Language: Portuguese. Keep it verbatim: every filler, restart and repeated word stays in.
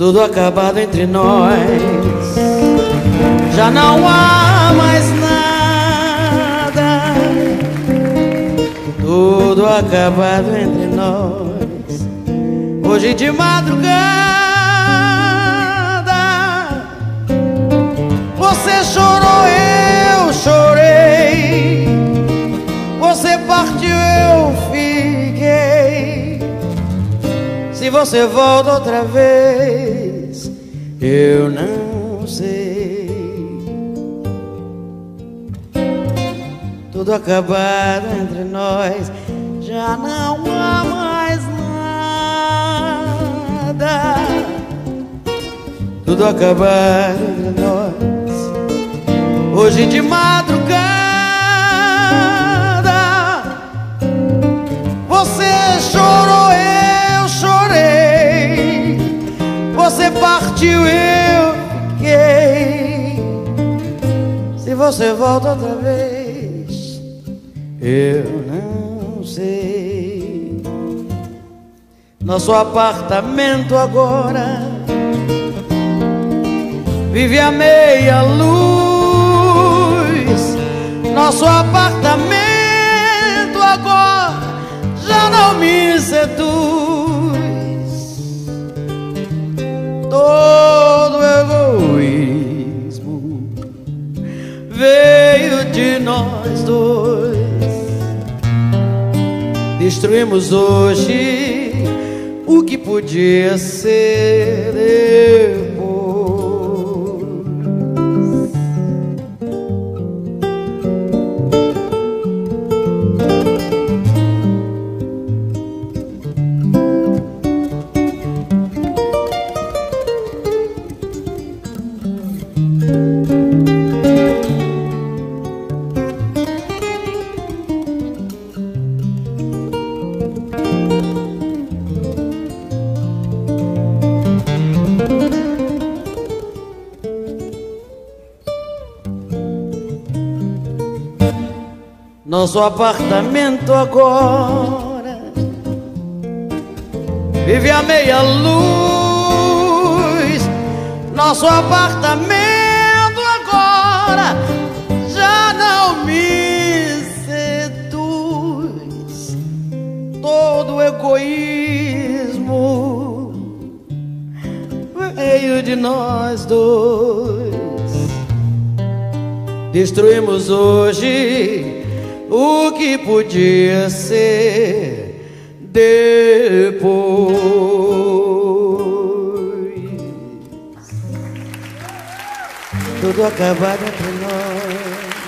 tudo acabado entre nós, já não há mais nada. Tudo acabado entre nós, hoje de madrugada. Você chorou, eu chorei. Você partiu, eu fiquei. Se você volta outra vez, eu não sei. Tudo acabado entre nós, já não há mais nada. Tudo acabado entre nós, hoje de madrugada. Você chorou, eu chorei. Você partiu, eu fiquei. Se você volta outra vez, eu não sei. Nosso apartamento agora vive a meia luz. Nosso apartamento agora já não me seduz. Todo egoísmo veio de nós dois. Destruímos hoje o que podia ser depois. Nosso apartamento agora vive a meia luz. Nosso apartamento agora já não me seduz. Todo egoísmo veio de nós dois. Destruímos hoje o que podia ser depois. Tudo acabado entre nós.